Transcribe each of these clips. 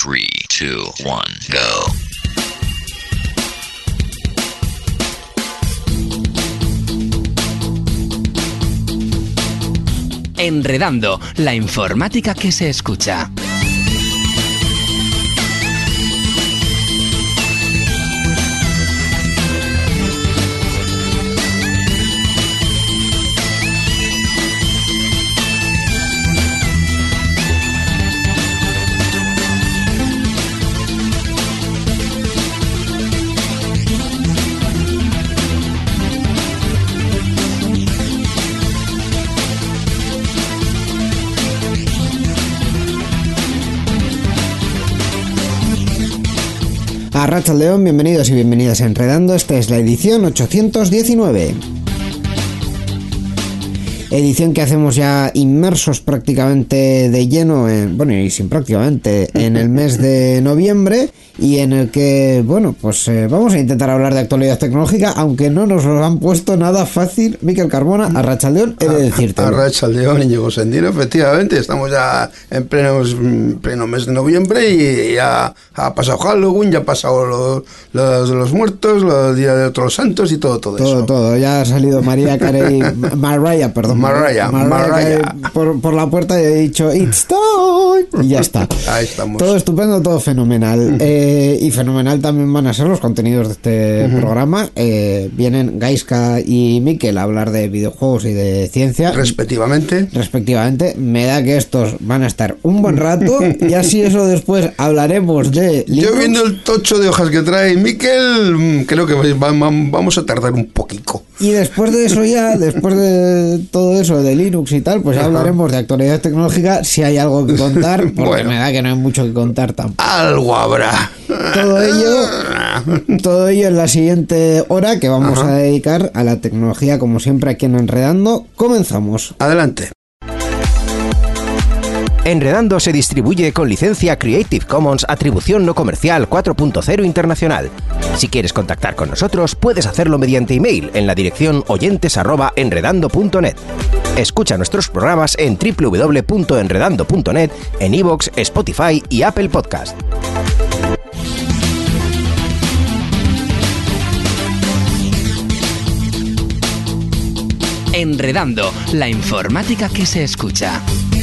3, 2, 1, go. Enredando, la informática que se escucha. Arratsaldeon, bienvenidos y bienvenidas a Enredando. Esta es la edición 819. Edición que hacemos ya inmersos prácticamente de lleno, y sin prácticamente, en el mes de noviembre, y en el que, vamos a intentar hablar de actualidad tecnológica, aunque no nos lo han puesto nada fácil. Mikel Carmona, arratsaldeon, he de decirte. Arratsaldeon, Íñigo Sendino, efectivamente, estamos ya en pleno mes de noviembre y ya ha pasado Halloween, ya ha pasado los muertos, los días de otros santos y todo eso. Todo, ya ha salido Mariah Carey, Mariah por la puerta y he dicho It's time y ya está. Ahí estamos. Todo estupendo, todo fenomenal. Y fenomenal también van a ser los contenidos de este programa. Vienen Gaiska y Mikel a hablar de videojuegos y de ciencia respectivamente. Me da que estos van a estar un buen rato y así eso después hablaremos de Linux. Yo viendo el tocho de hojas que trae Mikel, creo que vamos a tardar un poquito. Y después de eso después de todo eso de Linux y tal, pues ya hablaremos de actualidad tecnológica, si hay algo que contar, porque me da que no hay mucho que contar tampoco. Algo habrá. Todo ello en la siguiente hora que vamos a dedicar a la tecnología, como siempre aquí en Enredando. Comenzamos. Adelante. Enredando se distribuye con licencia Creative Commons Atribución No Comercial 4.0 Internacional. Si quieres contactar con nosotros, puedes hacerlo mediante email en la dirección oyentes@enredando.net. Escucha nuestros programas en www.enredando.net, en iVoox, Spotify y Apple Podcast. Enredando, la informática que se escucha.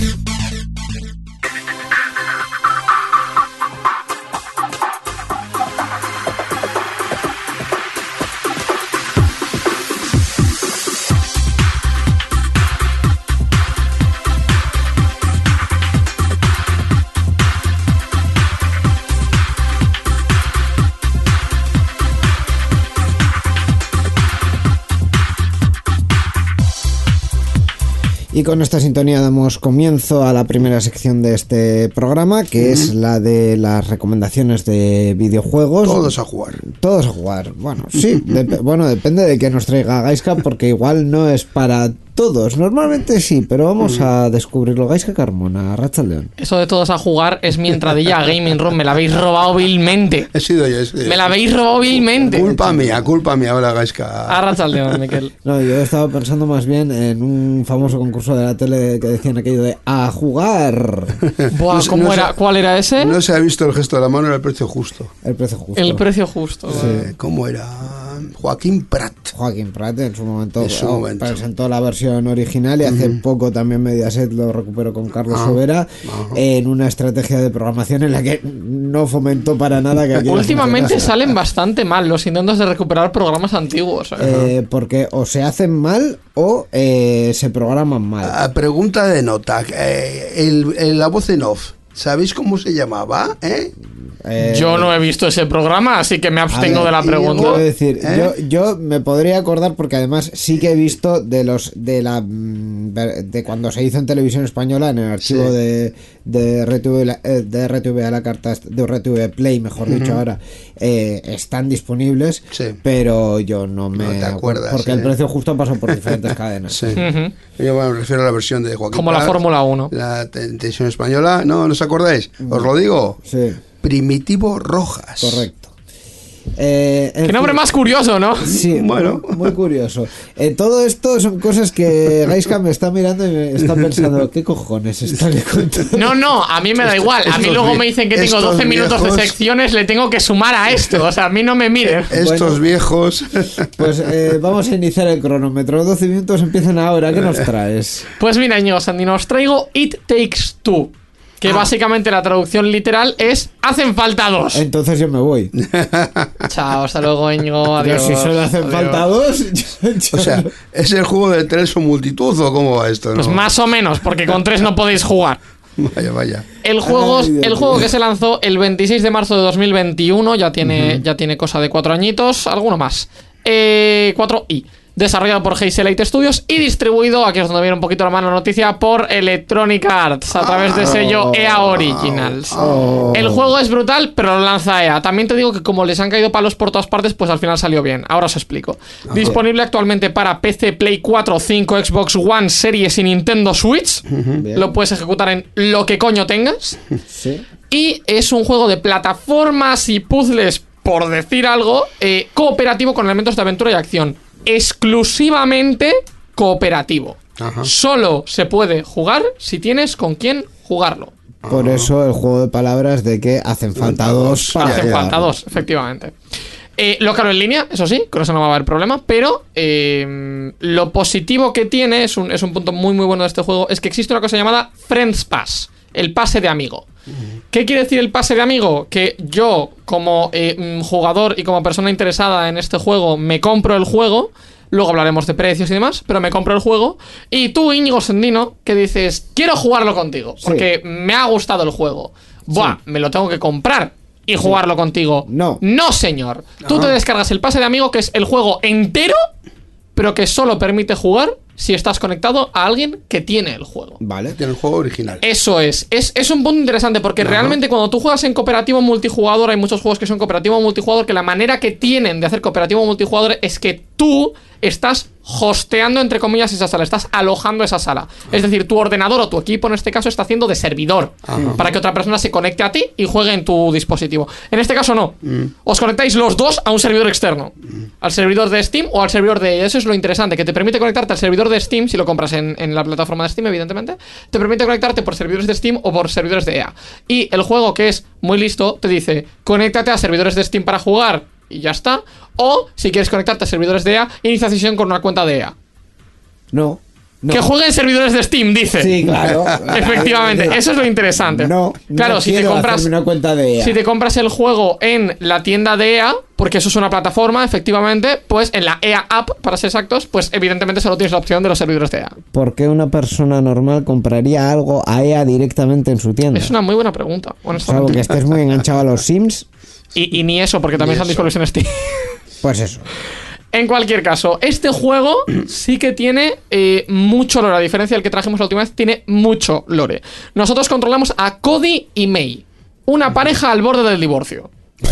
Y con esta sintonía damos comienzo a la primera sección de este programa, que es la de las recomendaciones de videojuegos. Todos a jugar. Bueno, sí, depende de que nos traiga Gaiska, porque igual no es para todos. Normalmente sí, pero vamos a descubrirlo. Gaiska Carmona, arratsaldeon. Eso de todos a jugar es mi entradilla a Gaming Room. Me la habéis robado vilmente. He sido yo. Me la habéis robado vilmente. Culpa mía ahora, Gaiska. Arratsaldeon, Mikel. No, yo estaba pensando más bien en un famoso concurso de la tele que decían aquello de a jugar. Buah, ¿cuál era ese? No se ha visto el gesto de la mano, era el precio justo. El precio justo. Sí. ¿Cómo era? Joaquín Prat en su momento presentó la versión original y hace poco también Mediaset lo recuperó con Carlos Sobera en una estrategia de programación en la que no fomentó para nada que últimamente salen bastante mal los intentos de recuperar programas antiguos. Porque o se hacen mal o se programan mal. Pregunta de nota, la voz en off, ¿sabéis cómo se llamaba? Yo no he visto ese programa, así que me abstengo de la pregunta. Quiero decir, yo me podría acordar porque además sí que he visto de cuando se hizo en televisión española en el archivo de RTV a la carta, de RTV Play, mejor dicho ahora, están disponibles, pero yo no te acuerdas, porque el precio justo pasó por diferentes cadenas. Sí. Yo me refiero a la versión de Joaquín como Prat, la Fórmula 1, la televisión española. ¿No os acordáis? ¿Os lo digo? Sí. Primitivo Rojas. Correcto. Qué nombre más curioso, ¿no? Sí, bueno, muy curioso. Todo esto son cosas que Gaiska me está mirando y me está pensando, ¿qué cojones está contando? No, a mí me da igual. A mí luego me dicen que tengo 12 minutos de secciones, le tengo que sumar a esto. O sea, a mí no me miren. Estos viejos. Pues vamos a iniciar el cronómetro. 12 minutos empiezan ahora. ¿Qué nos traes? Pues mira, Íñigo Sandino, os traigo It Takes Two. Que básicamente la traducción literal es hacen falta dos. Entonces yo me voy. Chao, hasta luego, Íñigo. Adiós. Pero si solo hacen falta dos. O sea, ¿es el juego de tres o multitud o cómo va esto? Pues no? más o menos, porque con tres no podéis jugar. Vaya. El juego que se lanzó el 26 de marzo de 2021, ya tiene cosa de 4 añitos, alguno más. 4i. Desarrollado por Hazelight Studios y distribuido, aquí es donde viene un poquito la mala noticia, por Electronic Arts a través de sello EA Originals. El juego es brutal, pero lo lanza EA. También te digo que como les han caído palos por todas partes, pues al final salió bien. Ahora os explico. Disponible actualmente para PC, Play 4, 5, Xbox One, Series y Nintendo Switch. Lo puedes ejecutar en lo que coño tengas. Sí. Y es un juego de plataformas y puzzles, por decir algo, cooperativo con elementos de aventura y acción. Exclusivamente cooperativo. Solo se puede jugar si tienes con quién jugarlo. Por eso el juego de palabras de que hacen falta dos. Hacen falta dos, efectivamente. Lo claro en línea, eso sí, con eso no va a haber problema. Pero lo positivo que tiene, es un punto muy muy bueno de este juego, es que existe una cosa llamada Friends Pass, el pase de amigo. ¿Qué quiere decir el pase de amigo? Que yo, como jugador y como persona interesada en este juego, me compro el juego. Luego hablaremos de precios y demás, pero me compro el juego. Y tú, Íñigo Sandino, que dices, quiero jugarlo contigo, porque me ha gustado el juego. Buah, me lo tengo que comprar y jugarlo contigo. No, señor. Tú te descargas el pase de amigo, que es el juego entero, pero que solo permite jugar si estás conectado a alguien que tiene el juego. Vale, tiene el juego original. Eso es un punto interesante, porque realmente cuando tú juegas en cooperativo multijugador, hay muchos juegos que son cooperativo multijugador, que la manera que tienen de hacer cooperativo multijugador es que tú estás hosteando, entre comillas, esa sala, estás alojando esa sala. Es decir, tu ordenador o tu equipo, en este caso, está haciendo de servidor para que otra persona se conecte a ti y juegue en tu dispositivo. En este caso no. Os conectáis los dos a un servidor externo, al servidor de Steam o al servidor de... Eso es lo interesante, que te permite conectarte al servidor de Steam, si lo compras en la plataforma de Steam, evidentemente. Te permite conectarte por servidores de Steam o por servidores de EA. Y el juego, que es muy listo, te dice, conéctate a servidores de Steam para jugar y ya está. O, si quieres conectarte a servidores de EA, inicia sesión con una cuenta de EA. No. Que juegue en servidores de Steam, dice. Sí, claro. Efectivamente, eso es lo interesante. Claro, si te compras una cuenta de EA. Si te compras el juego en la tienda de EA, porque eso es una plataforma, efectivamente, pues en la EA App, para ser exactos, pues evidentemente solo tienes la opción de los servidores de EA. ¿Por qué una persona normal compraría algo a EA directamente en su tienda? Es una muy buena pregunta, honestamente. Salvo que estés muy enganchado a los Sims. Y ni eso, porque también están disponibles en Steam. Pues eso. En cualquier caso, este juego sí que tiene mucho lore. A diferencia del que trajimos la última vez, tiene mucho lore. Nosotros controlamos a Cody y May, una pareja al borde del divorcio.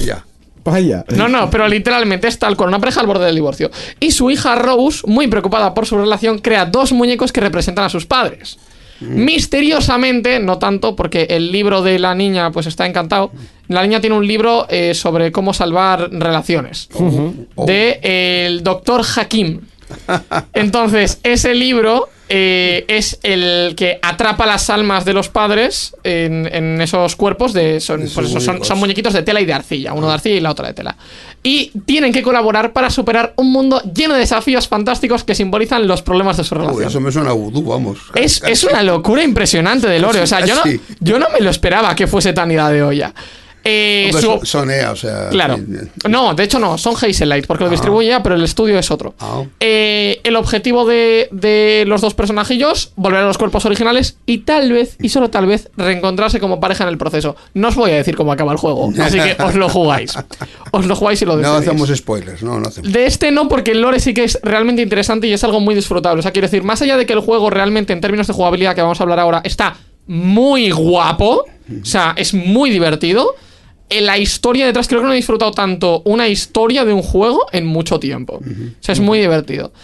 Vaya. No, pero literalmente es tal cual, una pareja al borde del divorcio. Y su hija Rose, muy preocupada por su relación, crea dos muñecos que representan a sus padres. Misteriosamente, no tanto, porque el libro de la niña pues está encantado. La niña tiene un libro sobre cómo salvar relaciones de el doctor Hakim. Entonces, ese libro es el que atrapa las almas de los padres en esos cuerpos de son muñequitos de tela y de arcilla, uno de arcilla y la otra de tela, y tienen que colaborar para superar un mundo lleno de desafíos fantásticos que simbolizan los problemas de su relación. Eso me suena a vudú, vamos. Es una locura impresionante de lore. O sea, yo no me lo esperaba que fuese tan ida de olla. Son EA, o sea... Claro. No, de hecho no, son Hazelight, porque lo distribuye EA, pero el estudio es otro. El objetivo de los dos personajillos, volver a los cuerpos originales y tal vez, y solo tal vez, reencontrarse como pareja en el proceso. No os voy a decir cómo acaba el juego, así que os lo jugáis. Os lo jugáis y lo decidís. No hacemos spoilers, no hacemos. De este no, porque el lore sí que es realmente interesante y es algo muy disfrutable. O sea, quiero decir, más allá de que el juego realmente, en términos de jugabilidad, que vamos a hablar ahora, está muy guapo, o sea, es muy divertido. La historia detrás, creo que no he disfrutado tanto una historia de un juego en mucho tiempo. O sea, es muy divertido.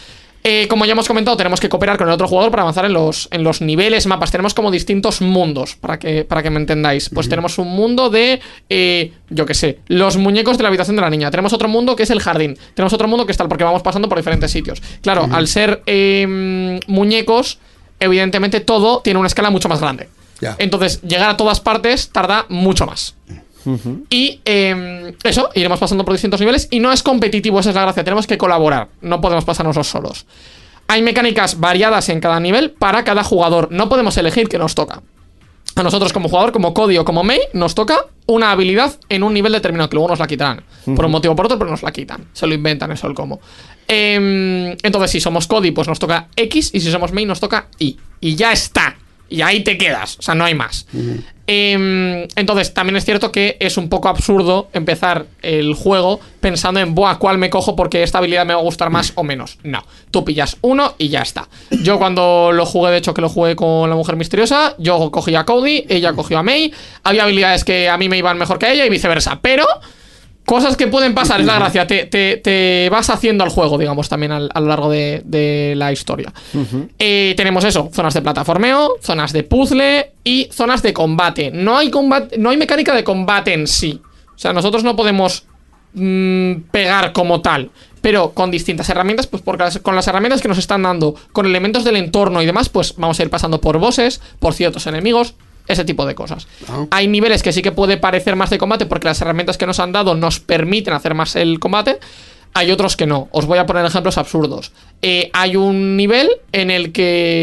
Como ya hemos comentado, tenemos que cooperar con el otro jugador para avanzar en los niveles, mapas. Tenemos como distintos mundos, para que me entendáis. Pues tenemos un mundo de, yo qué sé, los muñecos de la habitación de la niña. Tenemos otro mundo que es el jardín. Tenemos otro mundo que es tal, porque vamos pasando por diferentes sitios. Claro, al ser muñecos, evidentemente todo tiene una escala mucho más grande. Entonces, llegar a todas partes tarda mucho más. Y eso, iremos pasando por distintos niveles. Y no es competitivo, esa es la gracia. Tenemos que colaborar, no podemos pasárnoslos solos. Hay mecánicas variadas en cada nivel para cada jugador. No podemos elegir qué nos toca. A nosotros como jugador, como Cody o como Mei, nos toca una habilidad en un nivel determinado, que luego nos la quitarán por un motivo o por otro, pero nos la quitan. Se lo inventan, eso el cómo. Entonces, si somos Cody, pues nos toca X. Y si somos Mei, nos toca Y. Y ya está. Y ahí te quedas, o sea, no hay más. Entonces, también es cierto que es un poco absurdo empezar el juego pensando en, buah, ¿cuál me cojo porque esta habilidad me va a gustar más o menos? No, tú pillas uno y ya está. Yo cuando lo jugué, de hecho que lo jugué con la mujer misteriosa, yo cogí a Cody, ella cogió a Mei. Había habilidades que a mí me iban mejor que a ella y viceversa, pero... cosas que pueden pasar, es la gracia. Te vas haciendo al juego, digamos, también a lo largo de la historia. Tenemos eso, zonas de plataformeo, zonas de puzzle y zonas de combate. No hay mecánica de combate en sí. O sea, nosotros no podemos pegar como tal, pero con distintas herramientas, pues porque con las herramientas que nos están dando, con elementos del entorno y demás, pues vamos a ir pasando por bosses, por ciertos enemigos, ese tipo de cosas. Hay niveles que sí que puede parecer más de combate porque las herramientas que nos han dado nos permiten hacer más el combate. Hay otros que no. Os voy a poner ejemplos absurdos. Hay un nivel en el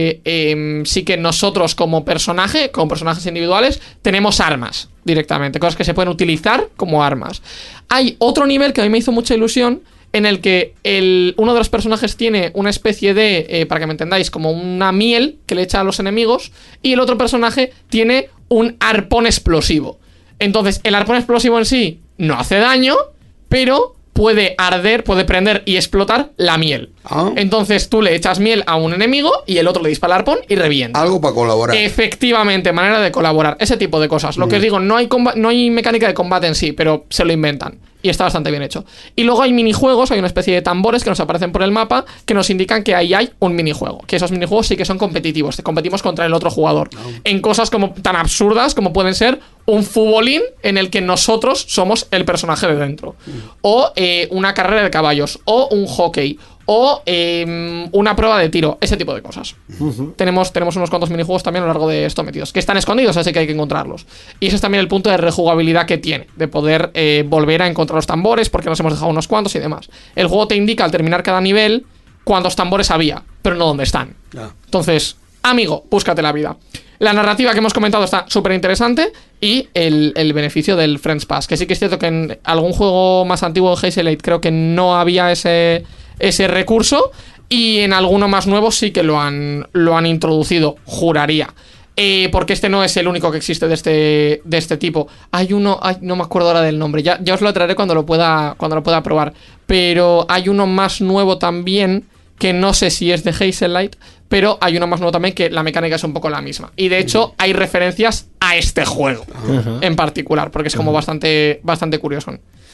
que sí que nosotros como personajes individuales, tenemos armas directamente, cosas que se pueden utilizar como armas. Hay otro nivel que a mí me hizo mucha ilusión, en el que uno de los personajes tiene una especie de, para que me entendáis, como una miel que le echa a los enemigos, y el otro personaje tiene un arpón explosivo. Entonces, el arpón explosivo en sí no hace daño, pero puede arder, puede prender y explotar la miel. Entonces tú le echas miel a un enemigo y el otro le dispara el arpón y revienta. Algo para colaborar. Efectivamente, manera de colaborar. Ese tipo de cosas. Lo que os digo, no hay mecánica de combate en sí, pero se lo inventan. Y está bastante bien hecho. Y luego hay minijuegos, hay una especie de tambores que nos aparecen por el mapa que nos indican que ahí hay un minijuego. Que esos minijuegos sí que son competitivos. Competimos contra el otro jugador. En cosas como tan absurdas como pueden ser un futbolín en el que nosotros somos el personaje de dentro. O una carrera de caballos. O un hockey. O una prueba de tiro. Ese tipo de cosas. Tenemos unos cuantos minijuegos también a lo largo de esto metidos, que están escondidos, así que hay que encontrarlos. Y ese es también el punto de rejugabilidad que tiene, de poder volver a encontrar los tambores, porque nos hemos dejado unos cuantos y demás. El juego te indica al terminar cada nivel cuántos tambores había, pero no dónde están. Entonces, amigo, búscate la vida. La narrativa que hemos comentado está súper interesante. Y el beneficio del Friends Pass, que sí que es cierto que en algún juego más antiguo de Hazelight creo que no había ese recurso, y en alguno más nuevo sí que lo han introducido, juraría. Porque este no es el único que existe de este tipo. Hay uno, no me acuerdo ahora del nombre, ya os lo traeré cuando lo pueda probar. Pero hay uno más nuevo también, que no sé si es de Hazelight, pero hay uno más nuevo también que la mecánica es un poco la misma. Y de hecho hay referencias a este juego en particular, porque es como bastante curioso.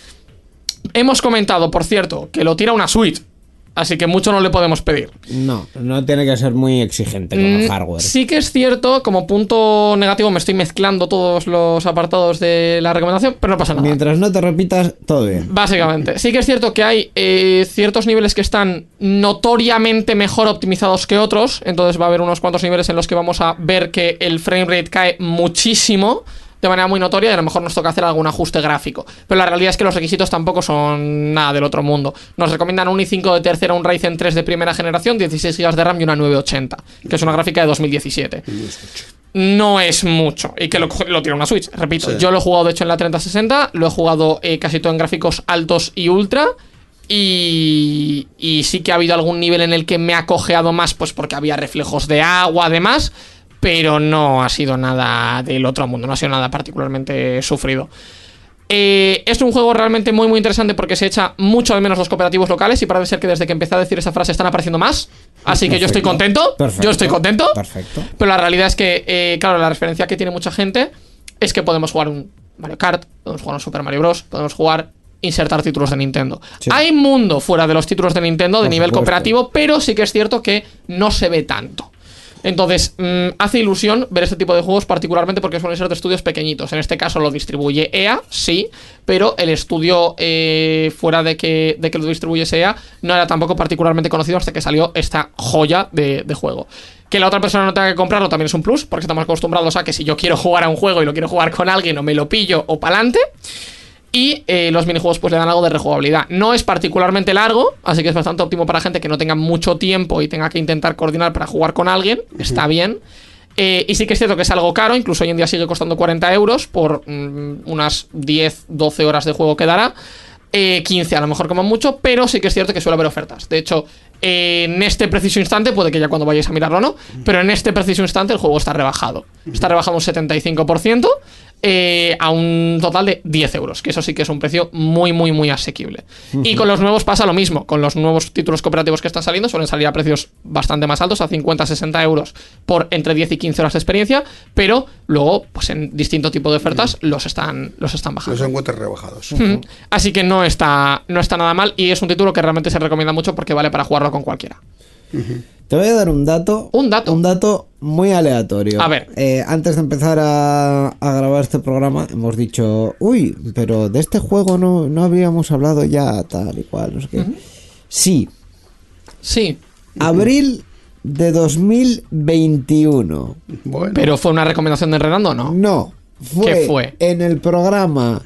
Hemos comentado, por cierto, que lo tira una Switch, así que mucho no le podemos pedir. No tiene que ser muy exigente con el hardware. Sí que es cierto, como punto negativo me estoy mezclando todos los apartados de la recomendación, pero no pasa nada. Mientras no te repitas, todo bien. Básicamente, sí que es cierto que hay ciertos niveles que están notoriamente mejor optimizados que otros, entonces va a haber unos cuantos niveles en los que vamos a ver que el framerate cae muchísimo, de manera muy notoria, y a lo mejor nos toca hacer algún ajuste gráfico. Pero la realidad es que los requisitos tampoco son nada del otro mundo. Nos recomiendan un i5 de tercera, un Ryzen 3 de primera generación, 16 GB de RAM y una 980, que es una gráfica de 2017. No es mucho, y que lo tira una Switch, repito. Sí. Yo lo he jugado de hecho en la 3060, lo he jugado casi todo en gráficos altos y ultra. Y sí que ha habido algún nivel en el que me ha cojeado más, pues porque había reflejos de agua, además. Pero no ha sido nada del otro mundo, no ha sido nada particularmente sufrido. Es un juego realmente muy muy interesante porque se echa mucho de menos los cooperativos locales, y parece ser que desde que empecé a decir esa frase están apareciendo más. Así que yo estoy contento. Yo estoy contento. Perfecto. Pero la realidad es que, claro, la referencia que tiene mucha gente es que podemos jugar un Mario Kart, podemos jugar un Super Mario Bros, podemos jugar insertar títulos de Nintendo. Sí. Hay mundo fuera de los títulos de Nintendo de nivel cooperativo, pero sí que es cierto que no se ve tanto. Entonces, hace ilusión ver este tipo de juegos, particularmente porque suelen ser de estudios pequeñitos. En este caso lo distribuye EA, sí, pero el estudio fuera de que lo distribuyese EA no era tampoco particularmente conocido hasta que salió esta joya de juego. Que la otra persona no tenga que comprarlo también es un plus, porque estamos acostumbrados a que si yo quiero jugar a un juego y lo quiero jugar con alguien, o me lo pillo o pa'lante. Y los minijuegos pues le dan algo de rejugabilidad. No es particularmente largo, así que es bastante óptimo para gente que no tenga mucho tiempo y tenga que intentar coordinar para jugar con alguien. Está bien. Y sí que es cierto que es algo caro, incluso hoy en día sigue costando 40 euros por unas 10-12 horas de juego que dará. 15 a lo mejor como mucho, pero sí que es cierto que suele haber ofertas. De hecho, en este preciso instante, puede que ya cuando vayáis a mirarlo no, pero en este preciso instante el juego está rebajado. Está rebajado un 75%. A un total de 10 euros, que eso sí que es un precio muy, muy, muy asequible. Y con los nuevos pasa lo mismo. Con los nuevos títulos cooperativos que están saliendo suelen salir a precios bastante más altos, a 50-60 euros por entre 10 y 15 horas de experiencia, pero luego, pues en distinto tipo de ofertas los están bajando. Los encuentran rebajados. Así que no está nada mal, y es un título que realmente se recomienda mucho porque vale para jugarlo con cualquiera. Te voy a dar un dato muy aleatorio. A ver. Antes de empezar a grabar este programa hemos dicho, uy, pero de este juego no habríamos hablado ya, tal y cual, no sé qué. Sí. Abril de 2021. Bueno. ¿Pero fue una recomendación de Enredando o no? No. ¿Qué fue? En el programa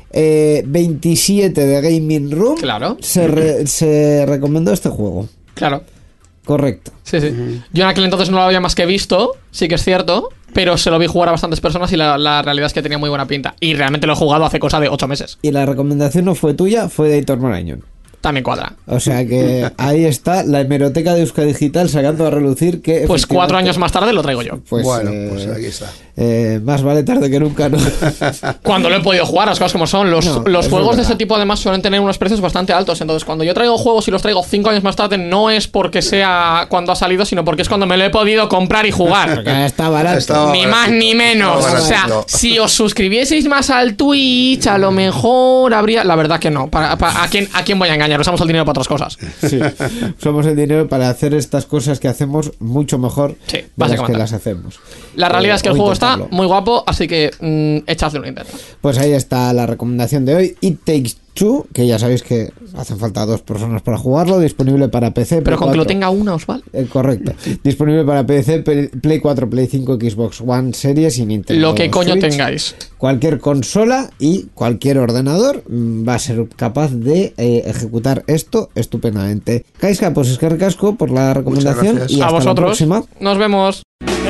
27 de Gaming Room. Claro. Se recomendó este juego. Claro. Correcto. Sí. Yo en aquel entonces no lo había más que visto, sí que es cierto, pero se lo vi jugar a bastantes personas y la realidad es que tenía muy buena pinta. Y realmente lo he jugado hace cosa de 8 meses. Y la recomendación no fue tuya, fue de Aitor Marañón. También cuadra. O sea que ahí está la hemeroteca de Euskadi Digital sacando a relucir que... Pues 4 años más tarde lo traigo yo. Pues, bueno, pues aquí está. Más vale tarde que nunca, ¿no? Cuando lo he podido jugar, las cosas como son. Los juegos de este tipo además suelen tener unos precios bastante altos. Entonces cuando yo traigo juegos y los traigo 5 años más tarde, no es porque sea cuando ha salido, sino porque es cuando me lo he podido comprar y jugar. Porque está barato. Ni más ni menos. O sea, si os suscribieseis más al Twitch, a lo mejor habría... La verdad que no. ¿A quién voy a engañar? Usamos el dinero para otras cosas. Sí, usamos el dinero para hacer estas cosas que hacemos mucho mejor de las que las hacemos. La realidad es que el juego está muy guapo, así que echadle un intento. Pues ahí está la recomendación de hoy. It Takes Two, que ya sabéis que hacen falta 2 personas para jugarlo, disponible para PC. Pero Play con 4. que lo tenga una os vale. Correcto. Disponible para PC, Play 4, Play 5, Xbox One Series y Nintendo Lo que coño Switch. tengáis. Cualquier consola y cualquier ordenador va a ser capaz de ejecutar esto estupendamente. Kaiska, pues es que recasco por la recomendación y hasta a vosotros. la próxima. Nos vemos.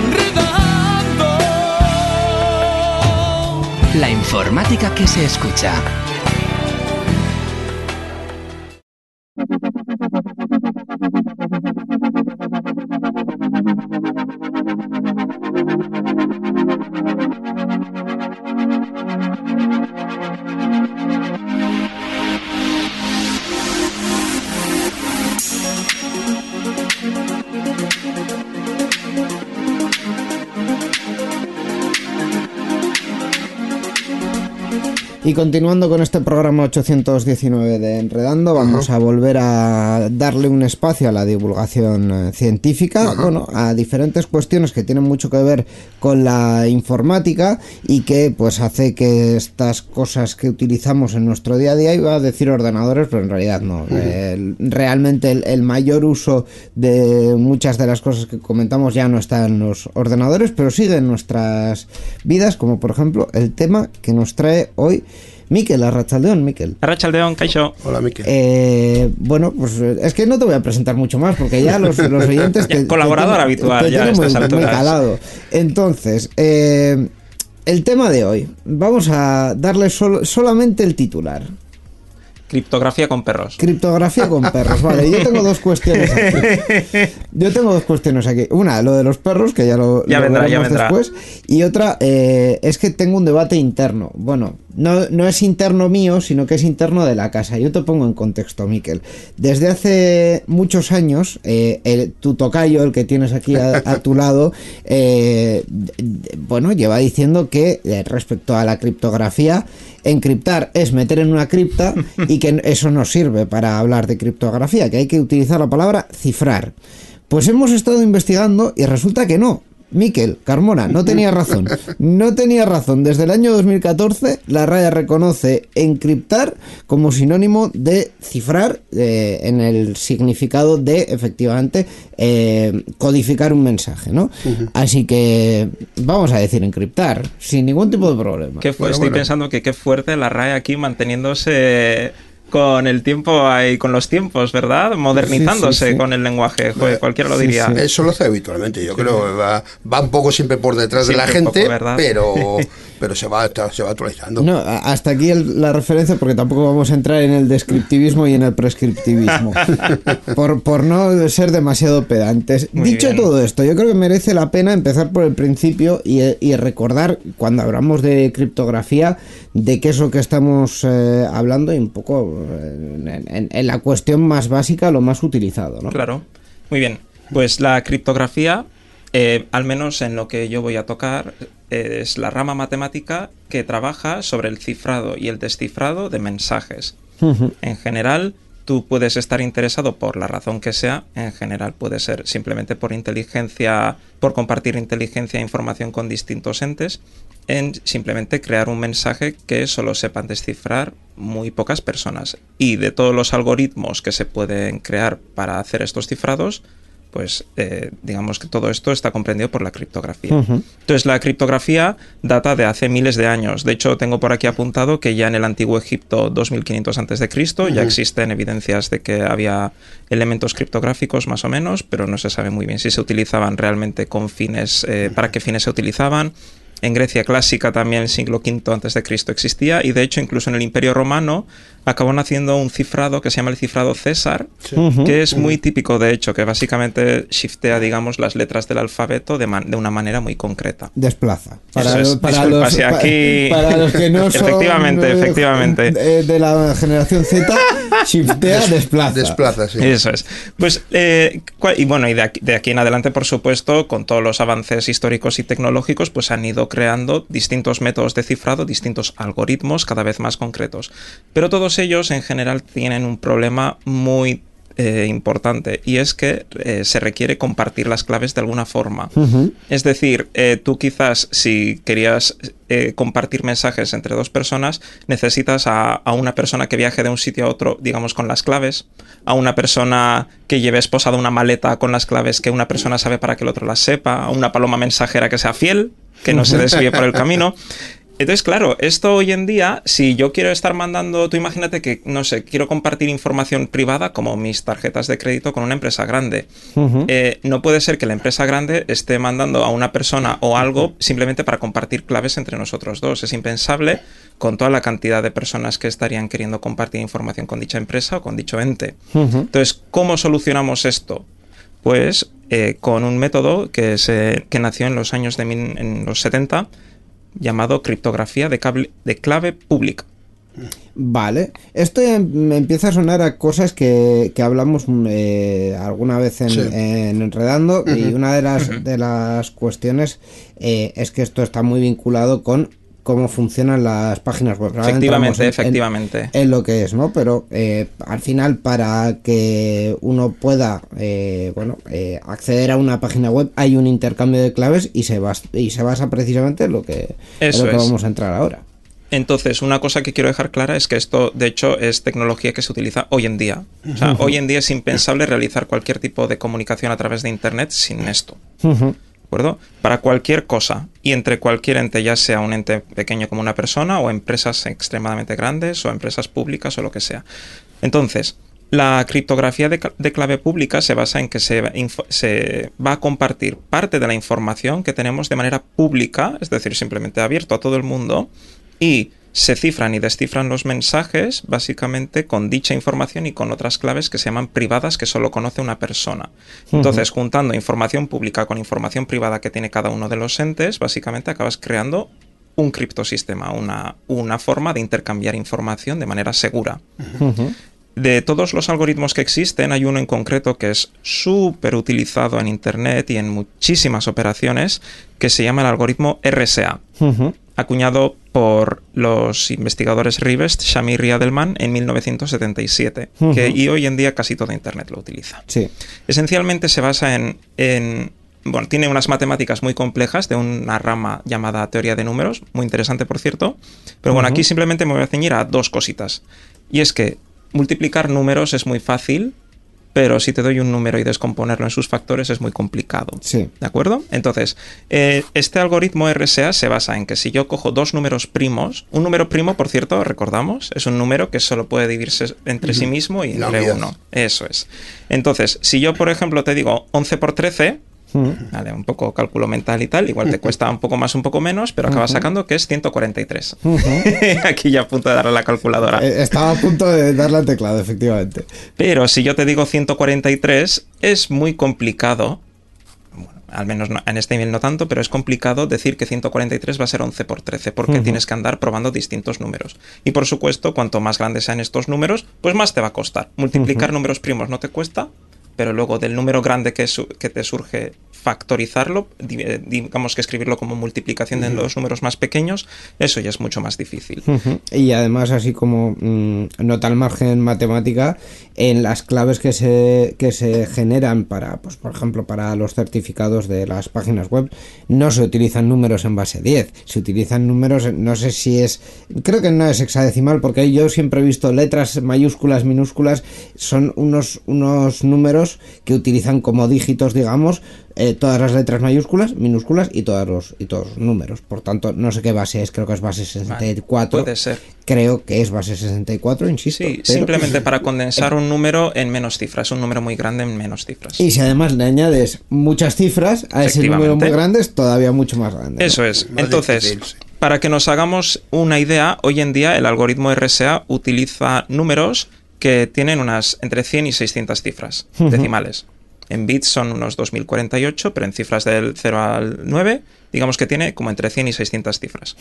La informática que se escucha. Y continuando con este programa 819 de Enredando, vamos a volver a darle un espacio a la divulgación científica, bueno, a diferentes cuestiones que tienen mucho que ver con la informática y que pues hace que estas cosas que utilizamos en nuestro día a día, iba a decir ordenadores, pero en realidad no. Realmente el mayor uso de muchas de las cosas que comentamos ya no está en los ordenadores, pero sigue en nuestras vidas, como por ejemplo el tema que nos trae hoy Mikel, Arratsaldeon, Mikel. Arratsaldeon, Kaixo. Hola, Mikel. Bueno, pues es que no te voy a presentar mucho más, porque ya los oyentes... Colaborador habitual, te ya a estas alturas. Muy calado. Entonces, el tema de hoy, vamos a darle solamente el titular. Criptografía con perros. Criptografía con perros, vale. Yo tengo 2 cuestiones aquí. Una, lo de los perros, que ya lo veremos después. Y otra, es que tengo un debate interno. Bueno, no es interno mío, sino que es interno de la casa. Yo te pongo en contexto, Miquel. Desde hace muchos años, tu tocayo, el que tienes aquí a tu lado, bueno, lleva diciendo que respecto a la criptografía, encriptar es meter en una cripta y que eso no sirve para hablar de criptografía, que hay que utilizar la palabra cifrar. Pues hemos estado investigando y resulta que no. Miquel Carmona no tenía razón. No tenía razón. Desde el año 2014 la RAE reconoce encriptar como sinónimo de cifrar, en el significado de, efectivamente, codificar un mensaje, ¿no? Así que vamos a decir encriptar sin ningún tipo de problema. Estoy pensando que qué fuerte la RAE aquí manteniéndose con el tiempo y con los tiempos, ¿verdad? Modernizándose con el lenguaje. Joder, cualquiera lo diría. Eso lo hace habitualmente. Yo creo que va un poco siempre por detrás de la gente, pero se va actualizando. No, hasta aquí la referencia, porque tampoco vamos a entrar en el descriptivismo y en el prescriptivismo. por no ser demasiado pedantes. Muy Dicho bien. todo esto, yo creo que merece la pena empezar por el principio y recordar, cuando hablamos de criptografía, de qué es lo que estamos hablando y un poco en la cuestión más básica, lo más utilizado, ¿no? Claro. Muy bien. Pues la criptografía, al menos en lo que yo voy a tocar, es la rama matemática que trabaja sobre el cifrado y el descifrado de mensajes. En general, tú puedes estar interesado por la razón que sea. En general puede ser simplemente por compartir inteligencia e información con distintos entes, en simplemente crear un mensaje que solo sepan descifrar muy pocas personas. Y de todos los algoritmos que se pueden crear para hacer estos cifrados, pues digamos que todo esto está comprendido por la criptografía. Entonces la criptografía data de hace miles de años. De hecho, tengo por aquí apuntado que ya en el antiguo Egipto, 2500 a.C., ya existen evidencias de que había elementos criptográficos más o menos, pero no se sabe muy bien si se utilizaban realmente con fines, para qué fines se utilizaban. En Grecia clásica también, el siglo V a.C. existía, y de hecho incluso en el Imperio Romano acabó naciendo un cifrado que se llama el cifrado César, que es muy típico, de hecho, que básicamente shiftea, digamos, las letras del alfabeto de una manera muy concreta. Desplaza. Para los que no son efectivamente. De la generación Z, shiftea, desplaza. Desplaza, sí. Eso es. Pues, y bueno, y de aquí en adelante, por supuesto, con todos los avances históricos y tecnológicos, pues han ido creando distintos métodos de cifrado, distintos algoritmos cada vez más concretos. Pero todos ellos en general tienen un problema muy importante, y es que se requiere compartir las claves de alguna forma. Es decir, tú quizás si querías compartir mensajes entre dos personas, necesitas a una persona que viaje de un sitio a otro, digamos, con las claves, a una persona que lleve esposada una maleta con las claves que una persona sabe para que el otro las sepa, a una paloma mensajera que sea fiel, que no se desvíe por el camino. Entonces, claro, esto hoy en día, si yo quiero estar mandando, tú imagínate que, no sé, quiero compartir información privada como mis tarjetas de crédito con una empresa grande. No puede ser que la empresa grande esté mandando a una persona o algo simplemente para compartir claves entre nosotros dos. Es impensable con toda la cantidad de personas que estarían queriendo compartir información con dicha empresa o con dicho ente. Entonces, ¿cómo solucionamos esto? Pues con un método que nació en los años en los 70, llamado criptografía de clave pública. Vale, esto ya me empieza a sonar a cosas que hablamos alguna vez en Enredando, y una de las cuestiones es que esto está muy vinculado con cómo funcionan las páginas web. Efectivamente. En lo que es, ¿no? Pero al final, para que uno pueda acceder a una página web, hay un intercambio de claves y se basa precisamente en lo que vamos a entrar ahora. Entonces, una cosa que quiero dejar clara es que esto, de hecho, es tecnología que se utiliza hoy en día. O sea, hoy en día es impensable realizar cualquier tipo de comunicación a través de Internet sin esto. ¿De acuerdo? Para cualquier cosa y entre cualquier ente, ya sea un ente pequeño como una persona o empresas extremadamente grandes o empresas públicas o lo que sea. Entonces, la criptografía de clave pública se basa en que se va a compartir parte de la información que tenemos de manera pública, es decir, simplemente abierto a todo el mundo, y se cifran y descifran los mensajes básicamente con dicha información y con otras claves que se llaman privadas, que solo conoce una persona. Entonces, juntando información pública con información privada que tiene cada uno de los entes, básicamente acabas creando un criptosistema, una forma de intercambiar información de manera segura. De todos los algoritmos que existen, hay uno en concreto que es súper utilizado en Internet y en muchísimas operaciones, que se llama el algoritmo RSA, acuñado por los investigadores Rivest, Shamir y Adelman en 1977, y hoy en día casi todo Internet lo utiliza. Sí. Esencialmente se basa bueno, tiene unas matemáticas muy complejas de una rama llamada teoría de números, muy interesante por cierto, pero bueno, aquí simplemente me voy a ceñir a dos cositas, y es que multiplicar números es muy fácil, pero si te doy un número y descomponerlo en sus factores es muy complicado. Sí. ¿De acuerdo? Entonces, este algoritmo RSA se basa en que si yo cojo dos números primos, un número primo, por cierto, recordamos, es un número que solo puede dividirse entre sí mismo y entre uno. Eso es. Entonces, si yo, por ejemplo, te digo 11 por 13... Vale, un poco cálculo mental y tal, igual te cuesta un poco más, un poco menos, pero acabas sacando que es 143. Aquí ya a punto de darle a la calculadora. Estaba a punto de darle al teclado, efectivamente. Pero si yo te digo 143, es muy complicado, bueno, al menos en este nivel no tanto, pero es complicado decir que 143 va a ser 11 por 13, porque tienes que andar probando distintos números. Y por supuesto, cuanto más grandes sean estos números, pues más te va a costar. Multiplicar números primos no te cuesta, pero luego del número grande que te surge factorizarlo, digamos que escribirlo como multiplicación de los números más pequeños, eso ya es mucho más difícil. Y además, así como nota al margen matemática, en las claves que se generan para, pues por ejemplo, para los certificados de las páginas web, no se utilizan números en base 10, se utilizan números, no sé si es, creo que no es hexadecimal, porque yo siempre he visto letras mayúsculas, minúsculas, son unos números que utilizan como dígitos, digamos, todas las letras mayúsculas, minúsculas y todos los números. Por tanto, no sé qué base es, creo que es base 64. Puede ser. Creo que es base 64, insisto. Sí, simplemente para condensar un número en menos cifras, un número muy grande en menos cifras. Y si además le añades muchas cifras a ese número muy grande, es todavía mucho más grande, ¿no? Eso es. Entonces, para que nos hagamos una idea, hoy en día el algoritmo RSA utiliza números que tienen unas entre 100 y 600 cifras decimales. En bits son unos 2048, pero en cifras del 0 al 9, digamos que tiene como entre 100 y 600 cifras.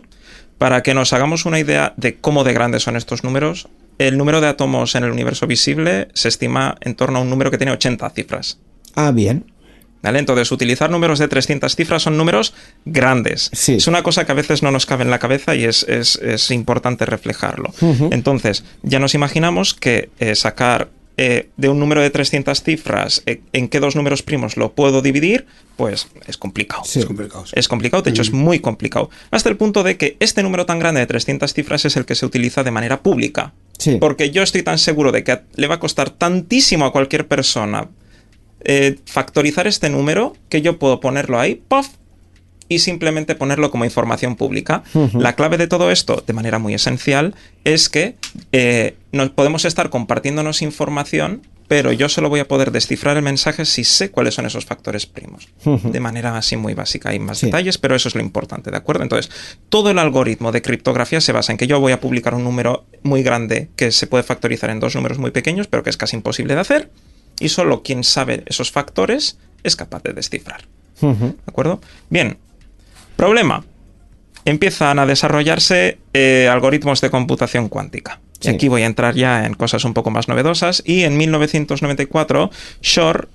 Para que nos hagamos una idea de cómo de grandes son estos números, el número de átomos en el universo visible se estima en torno a un número que tiene 80 cifras. Ah, bien. ¿Vale? Entonces, utilizar números de 300 cifras son números grandes. Sí. Es una cosa que a veces no nos cabe en la cabeza y es importante reflejarlo. Entonces, ya nos imaginamos que sacar de un número de 300 cifras en qué dos números primos lo puedo dividir, pues es complicado. Sí. Es complicado, de hecho es muy complicado. Hasta el punto de que este número tan grande de 300 cifras es el que se utiliza de manera pública. Sí. Porque yo estoy tan seguro de que le va a costar tantísimo a cualquier persona factorizar este número que yo puedo ponerlo ahí, ¡puff!, y simplemente ponerlo como información pública. La clave de todo esto, de manera muy esencial, es que nos podemos estar compartiéndonos información, pero yo solo voy a poder descifrar el mensaje si sé cuáles son esos factores primos. De manera así muy básica. Hay más detalles, pero eso es lo importante, ¿de acuerdo? Entonces, todo el algoritmo de criptografía se basa en que yo voy a publicar un número muy grande que se puede factorizar en dos números muy pequeños, pero que es casi imposible de hacer, y solo quien sabe esos factores es capaz de descifrar. ¿De acuerdo? Bien. Problema. Empiezan a desarrollarse algoritmos de computación cuántica. Sí. Y aquí voy a entrar ya en cosas un poco más novedosas. Y en 1994, Shor,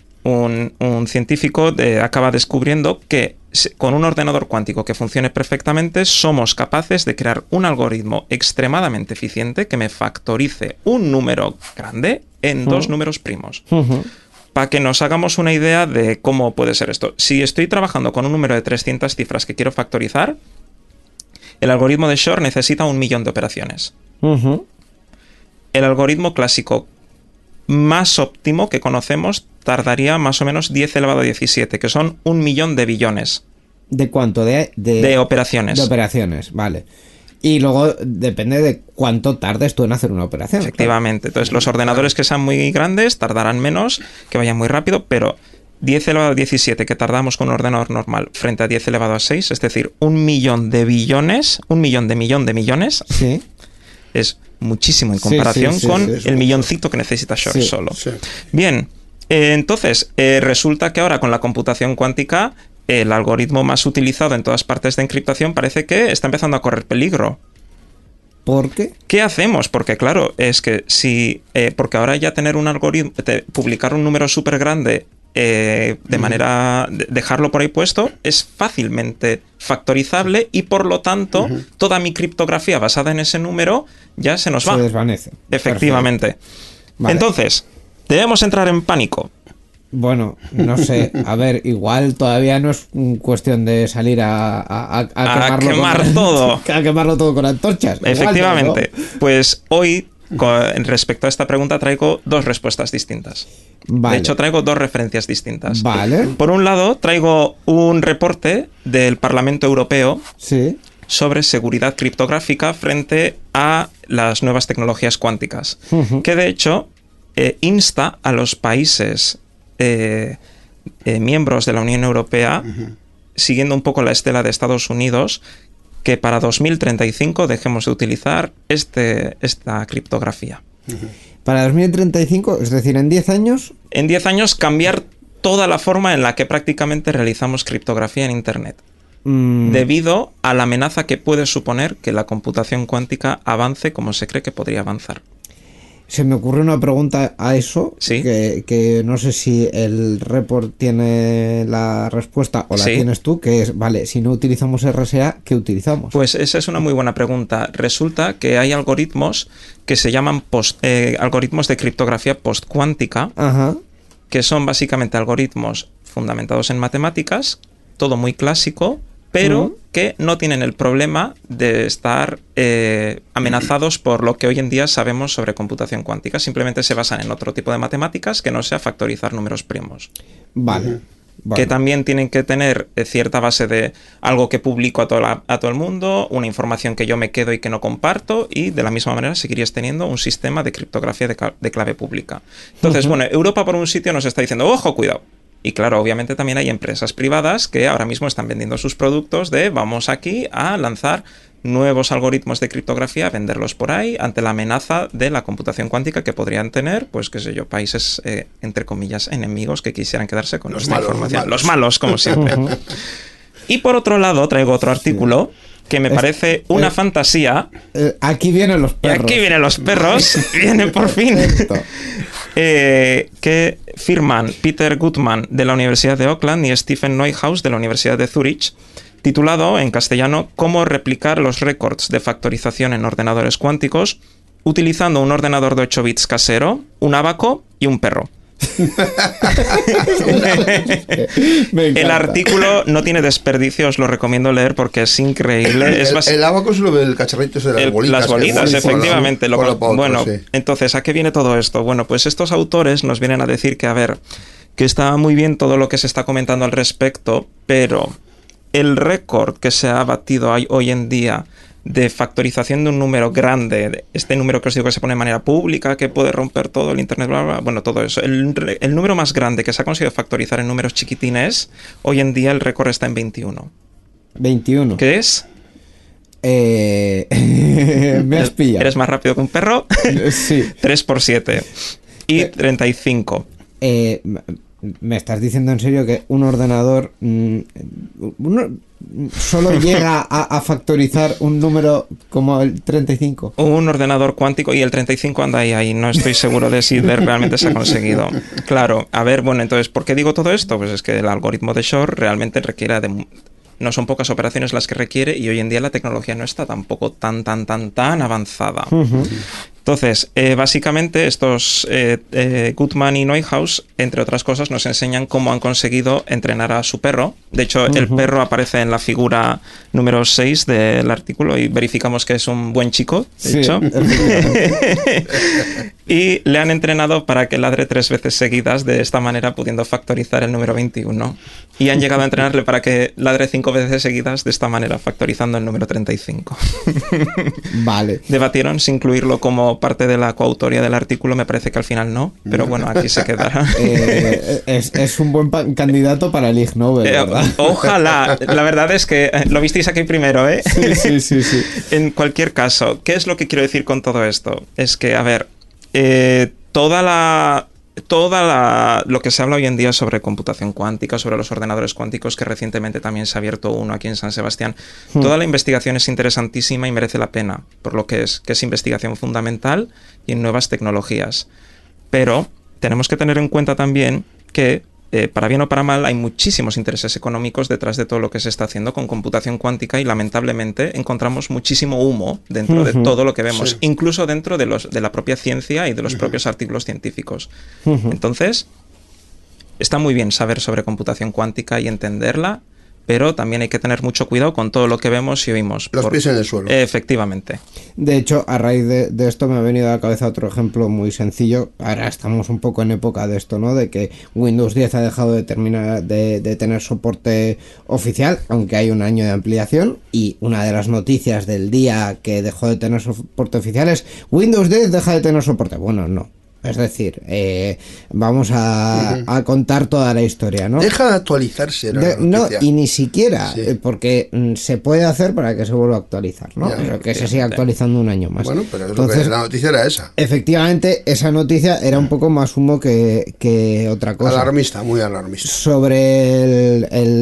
un científico, acaba descubriendo que con un ordenador cuántico que funcione perfectamente, somos capaces de crear un algoritmo extremadamente eficiente que me factorice un número grande en dos números primos. Para que nos hagamos una idea de cómo puede ser esto. Si estoy trabajando con un número de 300 cifras que quiero factorizar, el algoritmo de Shor necesita 1.000.000 de operaciones. El algoritmo clásico más óptimo que conocemos tardaría más o menos 10 elevado a 17, que son 1.000.000 de billones. ¿De cuánto? De operaciones. De operaciones, vale. Y luego depende de cuánto tardes tú en hacer una operación. Efectivamente. Claro. Entonces, los ordenadores que sean muy grandes tardarán menos, que vayan muy rápido, pero 10 elevado a 17 que tardamos con un ordenador normal frente a 10 elevado a 6, es decir, 1.000.000 de billones, 1.000.000 de millones, sí, es muchísimo en comparación con el milloncito que necesita Shor solo. Sí. Bien, entonces, resulta que ahora con la computación cuántica el algoritmo más utilizado en todas partes de encriptación parece que está empezando a correr peligro. ¿Por qué? ¿Qué hacemos? Porque claro, es que si... porque ahora ya tener un algoritmo, publicar un número súper grande de manera... dejarlo por ahí puesto es fácilmente factorizable y por lo tanto toda mi criptografía basada en ese número ya se nos va. Se desvanece. Efectivamente. Vale. Entonces, debemos entrar en pánico. Bueno, no sé, a ver, igual todavía no es cuestión de salir a quemar todo. A quemarlo todo con antorchas. Efectivamente. Igual, ¿no? Pues hoy, respecto a esta pregunta, traigo dos respuestas distintas. Vale. De hecho, traigo dos referencias distintas. Vale. Por un lado, traigo un reporte del Parlamento Europeo Sí. sobre seguridad criptográfica frente a las nuevas tecnologías cuánticas, que de hecho insta a los países miembros de la Unión Europea, siguiendo un poco la estela de Estados Unidos, que para 2035 dejemos de utilizar esta criptografía. Para 2035, es decir, en 10 años... En 10 años cambiar toda la forma en la que prácticamente realizamos criptografía en Internet, debido a la amenaza que puede suponer que la computación cuántica avance como se cree que podría avanzar. Se me ocurre una pregunta a eso, ¿Sí? que no sé si el report tiene la respuesta o la Sí. tienes tú, que es, vale, si no utilizamos RSA, ¿qué utilizamos? Pues esa es una muy buena pregunta. Resulta que hay algoritmos que se llaman algoritmos de criptografía postcuántica, Ajá. que son básicamente algoritmos fundamentados en matemáticas, todo muy clásico, pero que no tienen el problema de estar amenazados por lo que hoy en día sabemos sobre computación cuántica. Simplemente se basan en otro tipo de matemáticas que no sea factorizar números primos. Vale. Vale. Que también tienen que tener cierta base de algo que publico a todo el mundo, una información que yo me quedo y que no comparto, y de la misma manera seguirías teniendo un sistema de criptografía de clave pública. Entonces, bueno, Europa por un sitio nos está diciendo, ojo, cuidado. Y claro, obviamente también hay empresas privadas que ahora mismo están vendiendo sus productos de vamos aquí a lanzar nuevos algoritmos de criptografía, a venderlos por ahí ante la amenaza de la computación cuántica que podrían tener, pues qué sé yo, países, entre comillas, enemigos que quisieran quedarse con esta información. Los malos, como siempre. Y por otro lado, traigo otro artículo que me parece una fantasía. Aquí vienen los perros. Y aquí vienen los perros. Vienen por fin. Que firman Peter Gutmann de la Universidad de Auckland y Stephen Neuhaus de la Universidad de Zurich, titulado en castellano Cómo replicar los récords de factorización en ordenadores cuánticos utilizando un ordenador de 8 bits casero, un ábaco y un perro. El artículo no tiene desperdicio, os lo recomiendo leer porque es increíble. El ábaco es lo del cacharrito de las bolitas. Las bolitas, efectivamente. Bueno, sí. entonces, ¿a qué viene todo esto? Bueno, pues estos autores nos vienen a decir que, a ver, que está muy bien todo lo que se está comentando al respecto, pero el récord que se ha batido hoy en día de factorización de un número grande, este número que os digo que se pone de manera pública, que puede romper todo el internet, bla, bla, bueno, todo eso. El número más grande que se ha conseguido factorizar en números chiquitines, hoy en día el récord está en 21. 21. ¿Qué es? Me has pillado. ¿Eres más rápido que un perro? Sí. 3 por 7. Y 35. ¿Me estás diciendo en serio que un ordenador solo llega a factorizar un número como el 35? Un ordenador cuántico y el 35 anda ahí. No estoy seguro de si realmente se ha conseguido. Claro, a ver, bueno, entonces, ¿por qué digo todo esto? Pues es que el algoritmo de Shor realmente requiere de... No son pocas operaciones las que requiere y hoy en día la tecnología no está tampoco tan avanzada. Entonces, básicamente estos Gutmann y Neuhaus, entre otras cosas, nos enseñan cómo han conseguido entrenar a su perro. De hecho, el perro aparece en la figura número 6 del artículo y verificamos que es un buen chico, de hecho. Y le han entrenado para que ladre 3 veces seguidas, de esta manera pudiendo factorizar el número 21. Y han llegado a entrenarle para que ladre 5 veces seguidas, de esta manera factorizando el número 35. Vale. Debatieron si incluirlo como parte de la coautoría del artículo, me parece que al final no, pero bueno, aquí se quedará. Es un buen candidato para el Ig Nobel, ¿verdad? Ojalá. La verdad es que lo visteis aquí primero, ¿eh? Sí. En cualquier caso, ¿qué es lo que quiero decir con todo esto? Es que, a ver, toda la lo que se habla hoy en día sobre computación cuántica, sobre los ordenadores cuánticos, que recientemente también se ha abierto uno aquí en San Sebastián, toda la investigación es interesantísima y merece la pena, por lo que es investigación fundamental y en nuevas tecnologías. Pero tenemos que tener en cuenta también que, para bien o para mal, hay muchísimos intereses económicos detrás de todo lo que se está haciendo con computación cuántica y lamentablemente encontramos muchísimo humo dentro de todo lo que vemos, incluso dentro de la propia ciencia y de los propios artículos científicos. Entonces, está muy bien saber sobre computación cuántica y entenderla, pero también hay que tener mucho cuidado con todo lo que vemos y oímos. Los pies en el suelo. Efectivamente. De hecho, a raíz de esto me ha venido a la cabeza otro ejemplo muy sencillo. Ahora estamos un poco en época de esto, ¿no? De que Windows 10 ha dejado de tener soporte oficial, aunque hay un año de ampliación, y una de las noticias del día que dejó de tener soporte oficial es Windows 10 deja de tener soporte. Bueno, no. Es decir, vamos a contar toda la historia, ¿no? Deja de actualizarse la no, y ni siquiera, porque se puede hacer para que se vuelva a actualizar, ¿no? Pero que se siga actualizando un año más. Bueno, pero entonces, la noticia era esa. Efectivamente, esa noticia era un poco más humo que otra cosa. Alarmista, muy alarmista. Sobre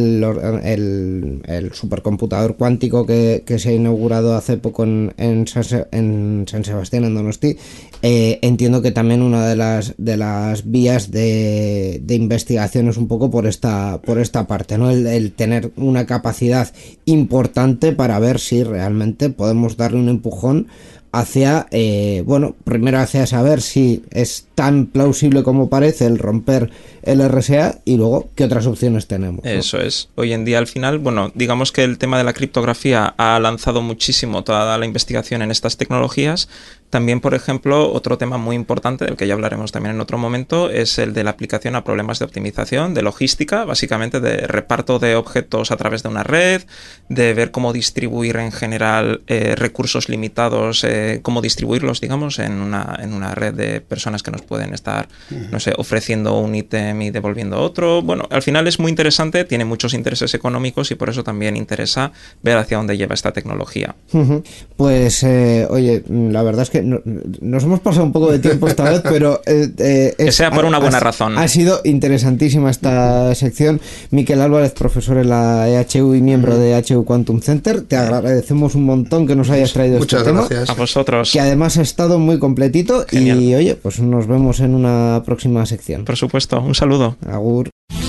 el supercomputador cuántico que se ha inaugurado hace poco en San Sebastián, en Donosti, entiendo que también una de las vías de investigación es un poco por esta parte, ¿no? El tener una capacidad importante para ver si realmente podemos darle un empujón hacia, primero hacia saber si es tan plausible como parece el romper el RSA y luego qué otras opciones tenemos, ¿no? Eso es. Hoy en día, al final, digamos que el tema de la criptografía ha lanzado muchísimo toda la investigación en estas tecnologías. También, por ejemplo, otro tema muy importante, del que ya hablaremos también en otro momento, es el de la aplicación a problemas de optimización, de logística, básicamente de reparto de objetos a través de una red, de ver cómo distribuir en general recursos limitados, cómo distribuirlos, digamos, en una red de personas que nos pueden estar, no sé, ofreciendo un ítem y devolviendo otro. Bueno, al final es muy interesante, tiene muchos intereses económicos y por eso también interesa ver hacia dónde lleva esta tecnología. Pues, oye, la verdad es que nos hemos pasado un poco de tiempo esta vez, pero que sea por una buena razón. Ha sido interesantísima esta sección. Miquel Álvarez, profesor en la EHU y miembro de EHU Quantum Center, te agradecemos un montón que nos hayas traído este tema. Muchas gracias. A vosotros. Que además ha estado muy completito. Genial. Y oye, pues nos vemos en una próxima sección. Por supuesto, un saludo. Agur.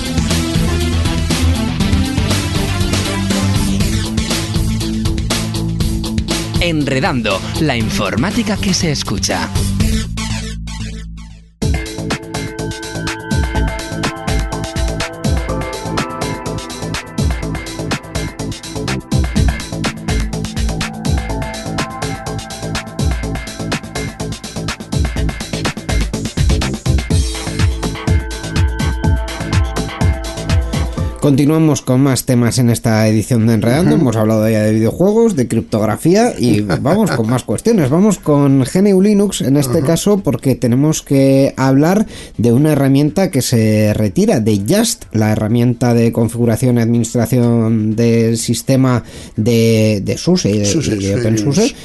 Enredando, la informática que se escucha. Continuamos con más temas en esta edición de Enredando. Hemos hablado ya de videojuegos, de criptografía y vamos con más cuestiones. Vamos con GNU Linux en este caso porque tenemos que hablar de una herramienta que se retira de Just, la herramienta de configuración y administración del sistema de SUSE y de OpenSUSE.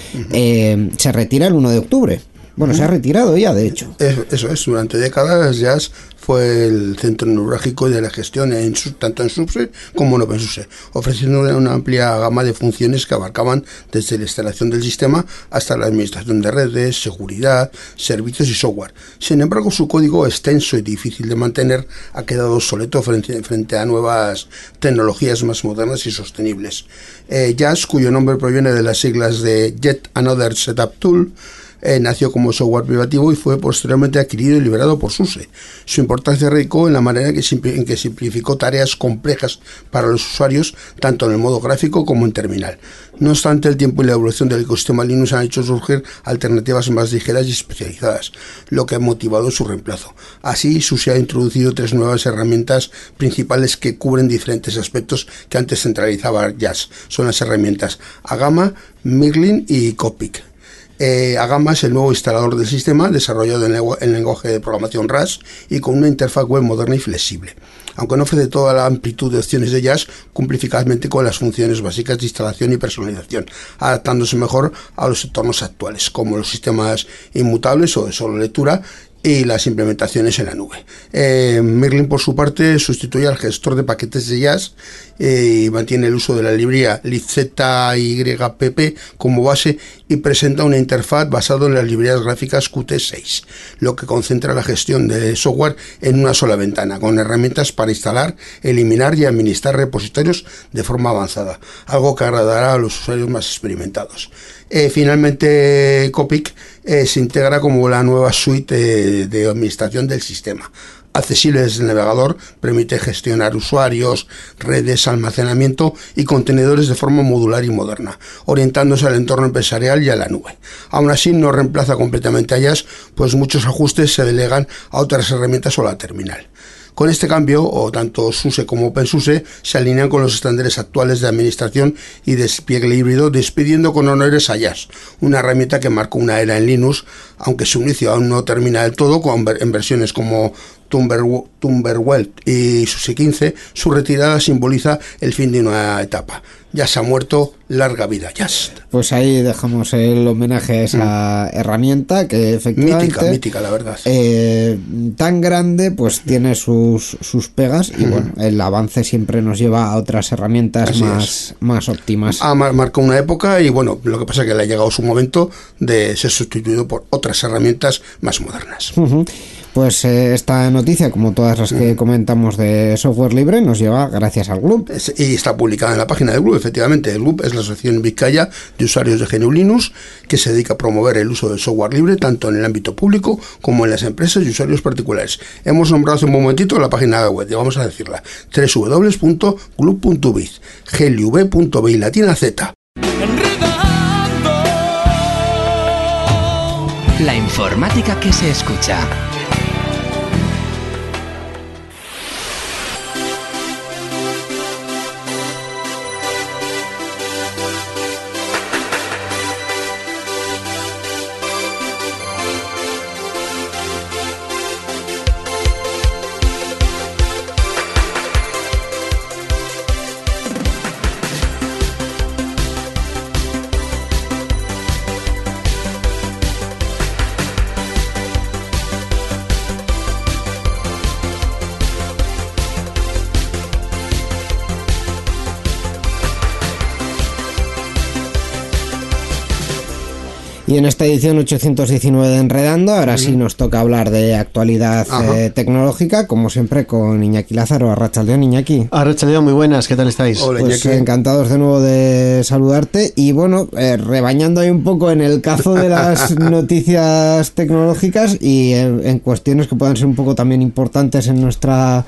Se retira el 1 de octubre. Bueno, se ha retirado ya, de hecho. Eso es, durante décadas Just fue el centro neurálgico de la gestión tanto en SUSE como en OpenSUSE, ofreciendo una amplia gama de funciones que abarcaban desde la instalación del sistema hasta la administración de redes, seguridad, servicios y software. Sin embargo, su código extenso y difícil de mantener ha quedado obsoleto frente a nuevas tecnologías más modernas y sostenibles. Just, cuyo nombre proviene de las siglas de Yet Another Setup Tool, nació como software privativo y fue posteriormente adquirido y liberado por SUSE. Su importancia radicó en la manera en que simplificó tareas complejas para los usuarios, tanto en el modo gráfico como en terminal. No obstante, el tiempo y la evolución del ecosistema Linux han hecho surgir alternativas más ligeras y especializadas, lo que ha motivado su reemplazo. Así, SUSE ha introducido 3 nuevas herramientas principales que cubren diferentes aspectos que antes centralizaba Just. Son las herramientas Agama, Mirlin y Copic. Agama es el nuevo instalador del sistema, desarrollado en lenguaje de programación Rust y con una interfaz web moderna y flexible. Aunque no ofrece toda la amplitud de opciones de Just, cumple eficazmente con las funciones básicas de instalación y personalización, adaptándose mejor a los entornos actuales, como los sistemas inmutables o de solo lectura, y las implementaciones en la nube. Merlin, por su parte, sustituye al gestor de paquetes de Jazz y mantiene el uso de la librería libzypp como base y presenta una interfaz basada en las librerías gráficas Qt6, lo que concentra la gestión de software en una sola ventana, con herramientas para instalar, eliminar y administrar repositorios de forma avanzada, algo que agradará a los usuarios más experimentados. Finalmente, Copic se integra como la nueva suite de administración del sistema. Accesible desde el navegador, permite gestionar usuarios, redes, almacenamiento y contenedores de forma modular y moderna, orientándose al entorno empresarial y a la nube. Aún así, no reemplaza completamente a Jazz, pues muchos ajustes se delegan a otras herramientas o a la terminal. Con este cambio, o tanto SUSE como OpenSUSE se alinean con los estándares actuales de administración y despliegue híbrido, despidiendo con honores a Jazz, una herramienta que marcó una era en Linux, aunque su inicio aún no termina del todo, en versiones como Tumblr y SUSE 15, su retirada simboliza el fin de una etapa. Jazz ha muerto, larga vida Jazz. Pues ahí dejamos el homenaje a esa herramienta que efectivamente mítica, la verdad. Tan grande, pues tiene sus pegas y bueno, el avance siempre nos lleva a otras herramientas más óptimas. Marcó una época y bueno, lo que pasa es que le ha llegado su momento de ser sustituido por otras herramientas más modernas. Pues esta noticia, como todas las que comentamos de software libre, nos lleva gracias al GLUB. Y está publicada en la página del GLUB, efectivamente. El GLUB es la Asociación Vizcaya de Usuarios de GNU Linux, que se dedica a promover el uso del software libre tanto en el ámbito público como en las empresas y usuarios particulares. Hemos nombrado hace un momentito la página web, y vamos a decirla: www.glub.biz, glub.biz, latina Z. La informática que se escucha. Y en esta edición 819 de Enredando, ahora sí nos toca hablar de actualidad tecnológica, como siempre con Iñaki Lázaro. Arratsaldeon, Iñaki. Arratsaldeon, muy buenas, ¿qué tal estáis? Hola, pues Iñaki. Encantados de nuevo de saludarte y bueno, rebañando ahí un poco en el cazo de las noticias tecnológicas y en cuestiones que puedan ser un poco también importantes en nuestra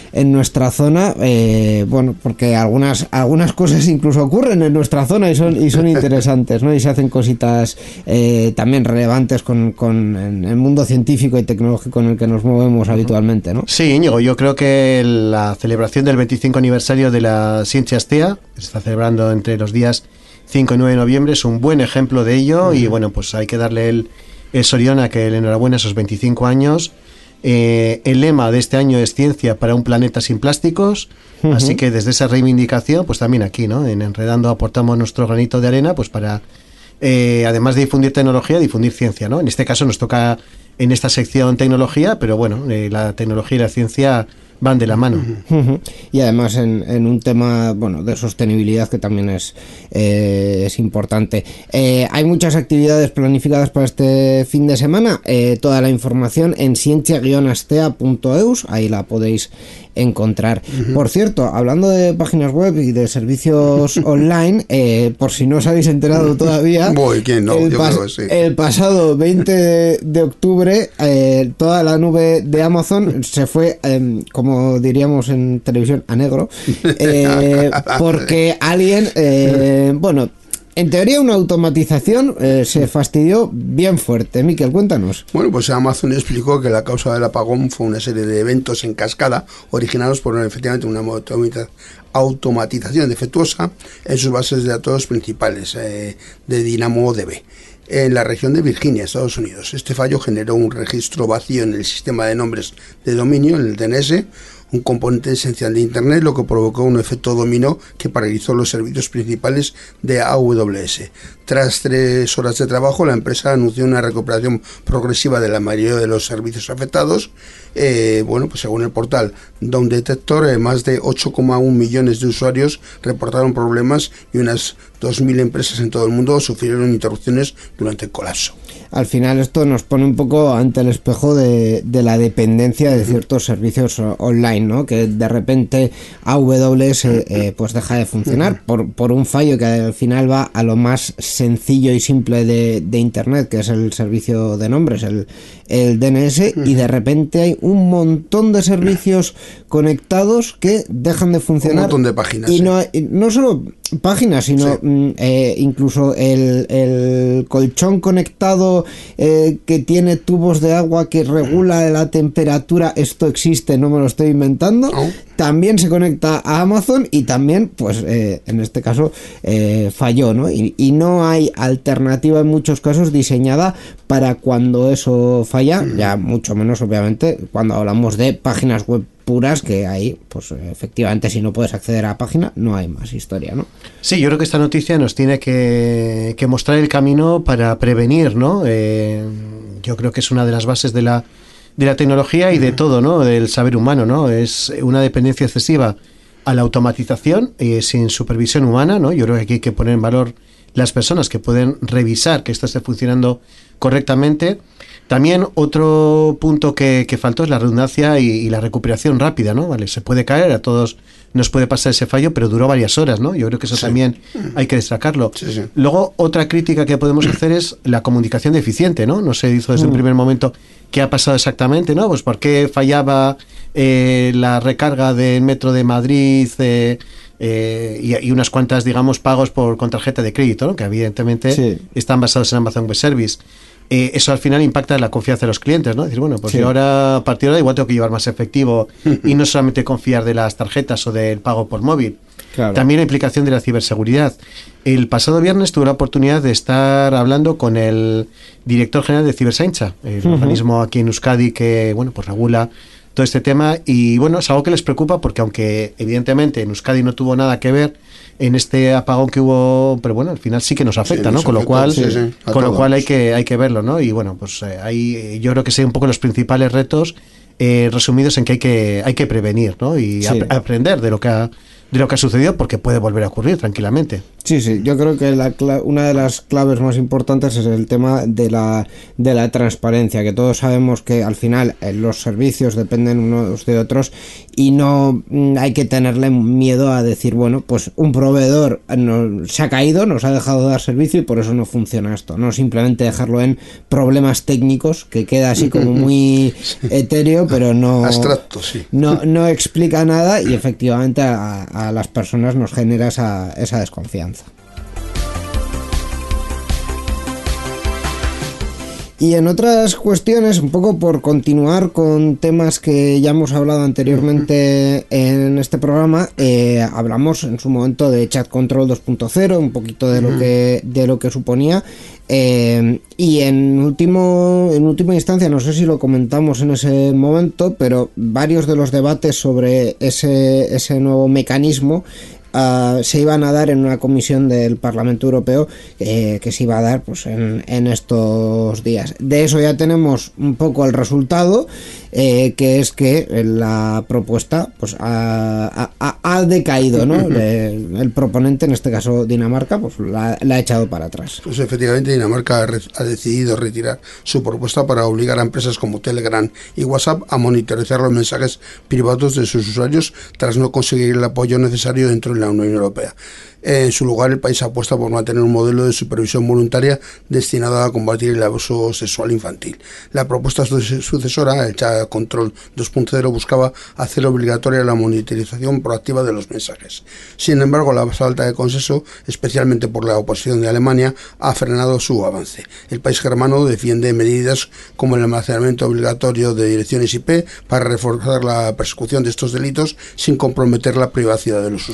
zona, bueno, porque algunas cosas incluso ocurren en nuestra zona y son interesantes, ¿no? Y se hacen cositas también relevantes en el mundo científico y tecnológico en el que nos movemos habitualmente, ¿no? Sí, Íñigo, yo creo que la celebración del 25 aniversario de la Ciencia Astea, que se está celebrando entre los días 5 y 9 de noviembre, es un buen ejemplo de ello y bueno, pues hay que darle el sorión a que el enhorabuena a esos 25 años. El lema de este año es Ciencia para un planeta sin plásticos, así que desde esa reivindicación, pues también aquí, ¿no? En Enredando aportamos nuestro granito de arena, pues para, además de difundir tecnología, difundir ciencia, ¿no? En este caso nos toca en esta sección tecnología, pero bueno, la tecnología y la ciencia van de la mano. Y además en un tema, bueno, de sostenibilidad que también es importante. Hay muchas actividades planificadas para este fin de semana. Toda la información en ciencia-astea.eus, ahí la podéis encontrar. Por cierto, hablando de páginas web y de servicios online, por si no os habéis enterado todavía, el pasado 20 de octubre toda la nube de Amazon se fue, como diríamos en televisión, a negro, porque alguien, bueno, en teoría una automatización se fastidió bien fuerte. Miquel, cuéntanos. Bueno, pues Amazon explicó que la causa del apagón fue una serie de eventos en cascada originados por efectivamente una automatización defectuosa en sus bases de datos principales de DynamoDB en la región de Virginia, Estados Unidos. Este fallo generó un registro vacío en el sistema de nombres de dominio, en el DNS, un componente esencial de Internet, lo que provocó un efecto dominó que paralizó los servicios principales de AWS. Tras 3 horas de trabajo, la empresa anunció una recuperación progresiva de la mayoría de los servicios afectados. Pues según el portal Down Detector, más de 8,1 millones de usuarios reportaron problemas y unas 2.000 empresas en todo el mundo sufrieron interrupciones durante el colapso. Al final esto nos pone un poco ante el espejo de la dependencia de ciertos servicios online, ¿no? Que de repente AWS pues deja de funcionar por un fallo que al final va a lo más sencillo y simple de Internet, que es el servicio de nombres, el DNS, y de repente hay un montón de servicios conectados que dejan de funcionar. Un montón de páginas. Y no solo páginas, sino incluso el colchón conectado que tiene tubos de agua que regula la temperatura. Esto existe, no me lo estoy inventando. También se conecta a Amazon y también, pues en este caso, falló, ¿no? Y no hay alternativa en muchos casos diseñada para cuando eso falla, ya mucho menos obviamente cuando hablamos de páginas web puras, que ahí, pues efectivamente, si no puedes acceder a la página, no hay más historia, ¿no? Sí, yo creo que esta noticia nos tiene que mostrar el camino para prevenir, ¿no? Yo creo que es una de las bases de la tecnología y de todo, ¿no? Del saber humano, ¿no? Es una dependencia excesiva a la automatización sin supervisión humana, ¿no? Yo creo que aquí hay que poner en valor las personas que pueden revisar que esto esté funcionando correctamente. También otro punto que faltó es la redundancia y la recuperación rápida, ¿no? Vale, se puede caer, a todos nos puede pasar ese fallo, pero duró varias horas, ¿no? Yo creo que eso también hay que destacarlo. Luego, otra crítica que podemos hacer es la comunicación deficiente, ¿no? No se hizo desde un primer momento qué ha pasado exactamente, ¿no? Pues por qué fallaba la recarga del metro de Madrid y unas cuantas, digamos, pagos con tarjeta de crédito, ¿no? Que evidentemente están basados en Amazon Web Service. Eso al final impacta en la confianza de los clientes, ¿no? Es decir, bueno, pues yo ahora, a partir de ahora, igual tengo que llevar más efectivo y no solamente confiar de las tarjetas o del pago por móvil. Claro. También la implicación de la ciberseguridad. El pasado viernes tuve la oportunidad de estar hablando con el director general de Cibersaincha, el organismo aquí en Euskadi que, bueno, pues regula todo este tema, y bueno, es algo que les preocupa porque aunque evidentemente en Euskadi no tuvo nada que ver en este apagón que hubo, pero bueno, al final sí que nos afecta, ¿no? Con lo cual hay que verlo, ¿no? Y bueno, pues ahí yo creo que son un poco los principales retos resumidos en que hay que prevenir, ¿no? Y aprender de lo que ha sucedido, porque puede volver a ocurrir tranquilamente. Sí, yo creo que una de las claves más importantes es el tema de la transparencia, que todos sabemos que al final los servicios dependen unos de otros y no hay que tenerle miedo a decir, bueno, pues un proveedor se ha caído, nos ha dejado de dar servicio y por eso no funciona esto, no simplemente dejarlo en problemas técnicos, que queda así como muy etéreo, pero no abstracto, no explica nada, y efectivamente a las personas nos genera esa desconfianza. Y en otras cuestiones, un poco por continuar con temas que ya hemos hablado anteriormente en este programa, hablamos en su momento de Chat Control 2.0, un poquito de lo que suponía, y en última instancia, no sé si lo comentamos en ese momento, pero varios de los debates sobre ese nuevo mecanismo se iban a dar en una comisión del Parlamento Europeo que se iba a dar pues en estos días. De eso ya tenemos un poco el resultado, que es que la propuesta pues ha decaído, ¿no? El proponente, en este caso Dinamarca, pues la ha echado para atrás. Pues efectivamente Dinamarca ha decidido retirar su propuesta para obligar a empresas como Telegram y WhatsApp a monitorizar los mensajes privados de sus usuarios tras no conseguir el apoyo necesario dentro de la Unión Europea. En su lugar, el país apuesta por mantener un modelo de supervisión voluntaria destinado a combatir el abuso sexual infantil. La propuesta sucesora, el Chat Control 2.0, buscaba hacer obligatoria la monitorización proactiva de los mensajes. Sin embargo, la falta de consenso, especialmente por la oposición de Alemania, ha frenado su avance. El país germano defiende medidas como el almacenamiento obligatorio de direcciones IP para reforzar la persecución de estos delitos sin comprometer la privacidad de los usuarios.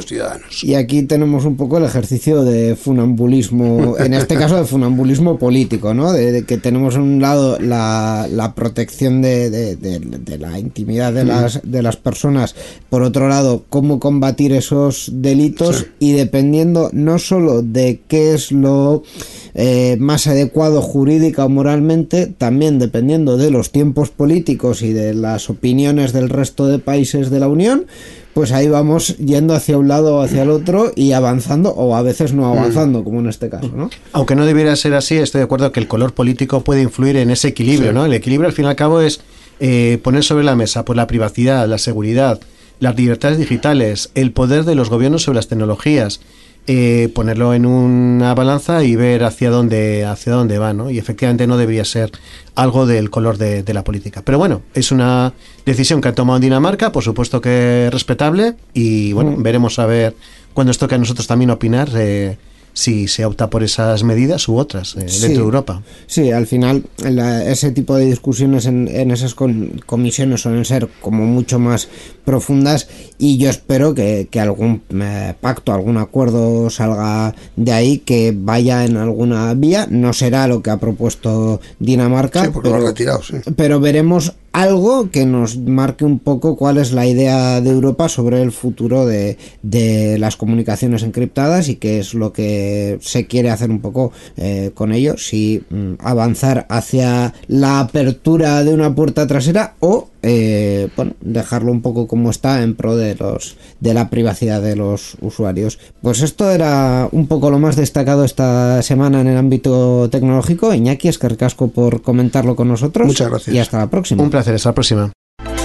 los ciudadanos. Y aquí tenemos un poco el ejercicio de funambulismo, en este caso de funambulismo político, ¿no? De que tenemos en un lado la protección de la intimidad de las personas, por otro lado, cómo combatir esos delitos, y dependiendo no solo de qué es lo más adecuado jurídica o moralmente, también dependiendo de los tiempos políticos y de las opiniones del resto de países de la Unión, pues ahí vamos yendo hacia un lado o hacia el otro y avanzando, o a veces no avanzando, como en este caso, ¿no? Aunque no debiera ser así, estoy de acuerdo que el color político puede influir en ese equilibrio, ¿no? El equilibrio, al fin y al cabo, es poner sobre la mesa pues la privacidad, la seguridad, las libertades digitales, el poder de los gobiernos sobre las tecnologías, ponerlo en una balanza y ver hacia dónde va, ¿no? Y efectivamente no debería ser algo del color de la política. Pero bueno, es una decisión que ha tomado Dinamarca, por supuesto que respetable, y bueno, veremos a ver cuando nos toque a nosotros también opinar si se opta por esas medidas u otras dentro de Europa. Sí, al final ese tipo de discusiones en esas comisiones suelen ser como mucho más profundas, y yo espero que algún pacto, algún acuerdo salga de ahí, que vaya en alguna vía. No será lo que ha propuesto Dinamarca, porque lo ha retirado, pero veremos algo que nos marque un poco cuál es la idea de Europa sobre el futuro de las comunicaciones encriptadas, y qué es lo que se quiere hacer un poco con ello, si avanzar hacia la apertura de una puerta trasera o bueno, dejarlo un poco como está en pro de la privacidad de los usuarios. Pues esto era un poco lo más destacado esta semana en el ámbito tecnológico. Iñaki, es que ricasco por comentarlo con nosotros. Muchas gracias. Y hasta la próxima. Un placer, hasta la próxima.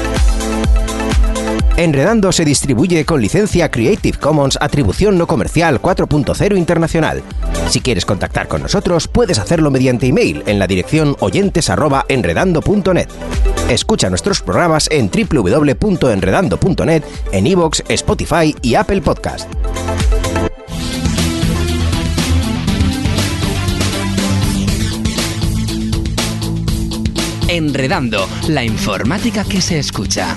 Enredando se distribuye con licencia Creative Commons Atribución No Comercial 4.0 Internacional. Si quieres contactar con nosotros, puedes hacerlo mediante email en la dirección oyentes@enredando.net. Escucha nuestros programas en www.enredando.net, en iVoox, Spotify y Apple Podcast. Enredando, la informática que se escucha.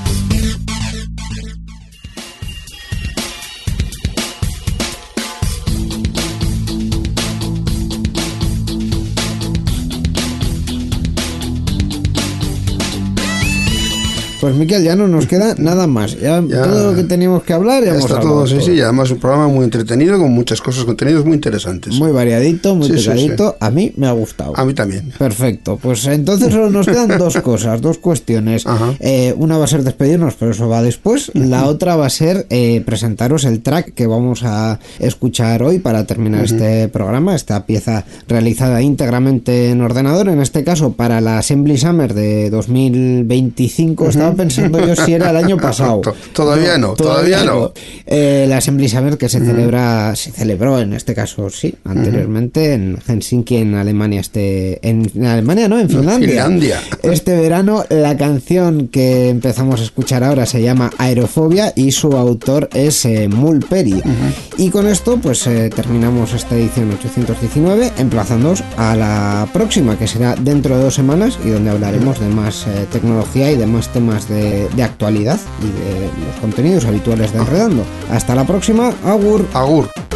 Pues Miquel, ya no nos queda nada más. Ya todo lo que teníamos que hablar ya hemos está hablado. Todo, sí, y además un programa muy entretenido, con muchas cosas, contenidos muy interesantes. Muy variadito, muy picadito. Sí. A mí me ha gustado. A mí también. Perfecto. Pues entonces solo nos quedan dos cosas, dos cuestiones. Una va a ser despedirnos, pero eso va después. La otra va a ser presentaros el track que vamos a escuchar hoy para terminar este programa. Esta pieza realizada íntegramente en ordenador, en este caso para la Assembly Summer de 2025. Estaba pensando yo si era el año pasado. Todavía no. La Assembly Summer que se celebró en este caso, anteriormente en Helsinki, en Alemania. En Alemania, no, en Finlandia. Este verano. La canción que empezamos a escuchar ahora se llama Aerofobia y su autor es Mul Peri. Y con esto pues terminamos esta edición 819, emplazándoos a la próxima, que será dentro de 2 semanas, y donde hablaremos de más tecnología y de más temas de actualidad y de los contenidos habituales de Enredando. Hasta la próxima. Agur.